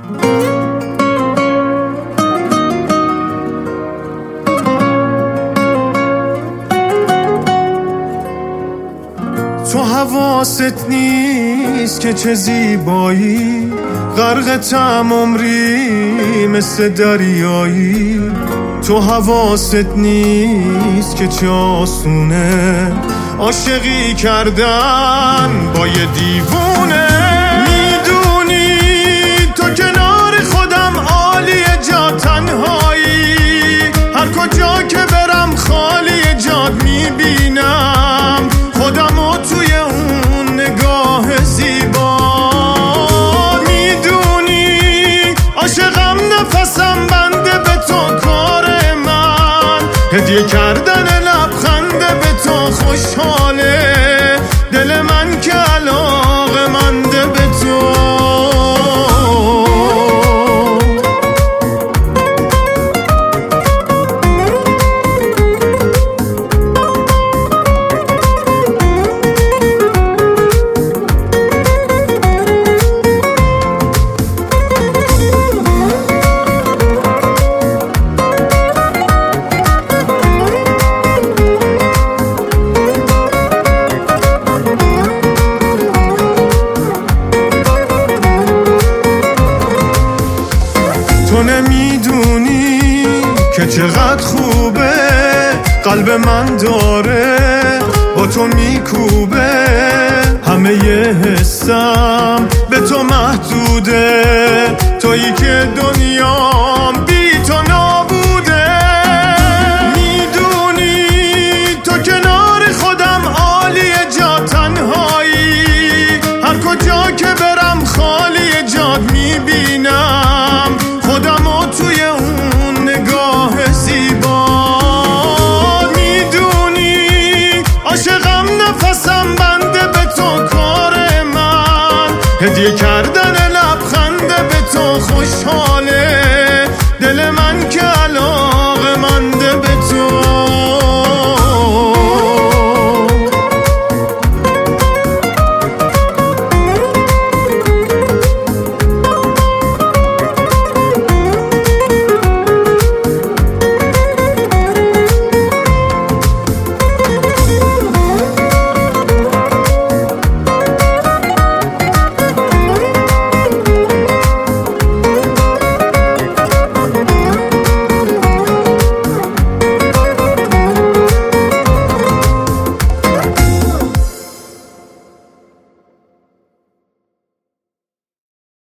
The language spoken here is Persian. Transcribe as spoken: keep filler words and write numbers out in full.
تو حواست نیست که چه زیبایی، غرقتم عمری مثل دریایی. تو حواست نیست که چه آسونه عاشقی کردن با یه دیوونه. میدونی تو کنار خودم عالیه، جا تنهایی، هر کجا که برم خالی جاد میبینم خودمو توی اون نگاه زیبا. میدونی عاشقم، نفسم بنده به تو، کار من هدیه کردن لبخنده به تو. خوشحاله دل من که علاقه منده به تو. تو نمیدونی که چقدر خوبه قلب من داره با تو میکوبه. همه یه حسم به تو محدوده، تویی که دنیام بی تو نابوده. میدونی تو کنار خودم عالیه، جا تنهایی، هر کجا که برم خالی جاد میبینم خودمو توی اون نگاه زیبا. میدونی عاشقم، نفسم بنده به تو، کار من هدیه کردن لبخنده به تو. خوشحاله دل من